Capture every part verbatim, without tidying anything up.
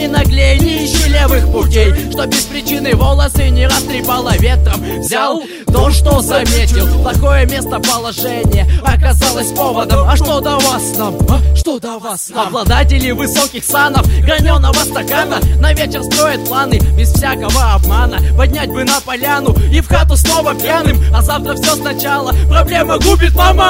не наглей, не ищи левых путей, что без причины волосы не растрепало ветром. Взял то, что заметил, плохое местоположение оказалось поводом. А что до вас нам? А что до вас нам? Обладатели высоких санов, граненого стакана, на вечер строят планы без всякого обмана. Поднять бы на поляну и в хату снова пьяным, а завтра все сначала, проблема губит мама.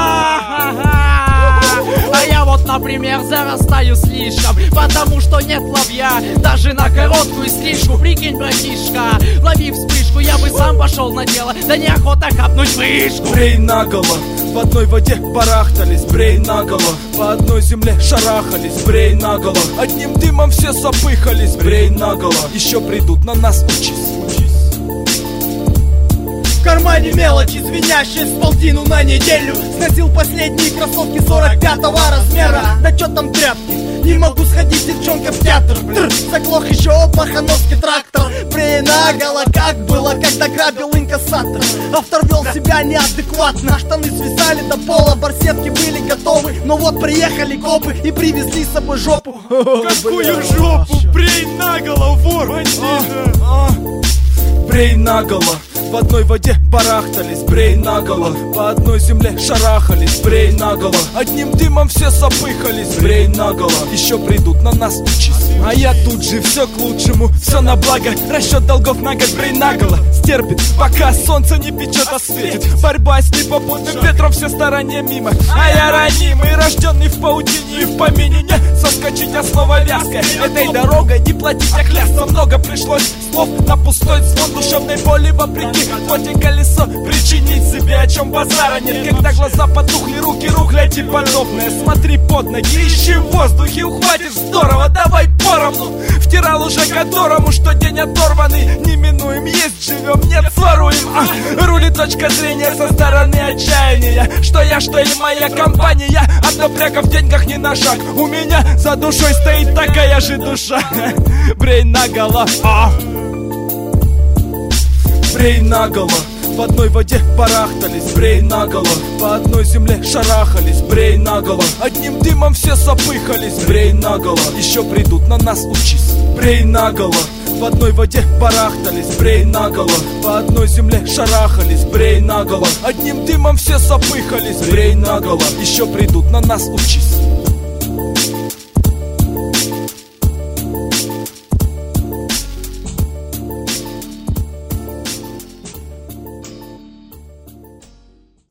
А я вот, например, зарастаю слишком, потому что нет ловья даже на короткую стрижку. Прикинь, братишка, лови вспышку, я бы сам пошел на дело, да неохота капнуть вышку. Брей наголо, в одной воде барахтались, брей наголо, по одной земле шарахались, брей наголо, одним дымом все запыхались, брей наголо, еще придут на нас, учись, учись. В кармане мелочи, звенящие с полтину на неделю. Сносил последние кроссовки сорок пятого размера. Да чё там тряпки, не могу сходить, девчонка, в театр. Тр, заглох еще об махановский трактор. Брей наголо, как было, когда грабил инкассатор. Автор вел себя неадекватно, штаны свисали до пола, барсетки были готовы. Но вот приехали копы и привезли с собой жопу. Какую жопу? Брей наголо, вор! Брей наголо, в одной воде барахтались, брей наголо, по одной земле шарахались, брей наголо, одним дымом все запыхались, брей наголо, еще придут на нас, учись. А я тут же, все к лучшему, все на благо, расчет долгов на год, брей наголо, стерпит, пока солнце не печет, а светит. Борьба с непопутным ветром, все старания мимо, а я ранимый, рожденный в паутине и в помине. Не соскочить, основа вязкая, этой дорогой не платить, а клясться. Много пришлось слов на пустой звон душевной боли, вопреки плоти колесо причинить себе, о чем базара нет. Когда глаза потухли, руки рухлядь и подобное, смотри под ноги, ищи в воздухе, ухватишь здорово, давай поровну. Втирал уже которому, что день оторванный, неминуем, есть живем, нет своруем. А, рулит точка зрения со стороны отчаяния, что я, что и моя компания, от напряга в деньгах не на шаг. У меня за душой стоит такая же душа. Брей наголо, а. Брей наголо, в одной воде барахтались, брей наголо, по одной земле шарахались, брей наголо, одним дымом все запыхались, брей наголо, еще придут на нас, учись. Брей наголо, в одной воде барахтались, брей наголо, по одной земле шарахались, брей наголо, одним дымом все запыхались, брей наголо, еще придут на нас, учись.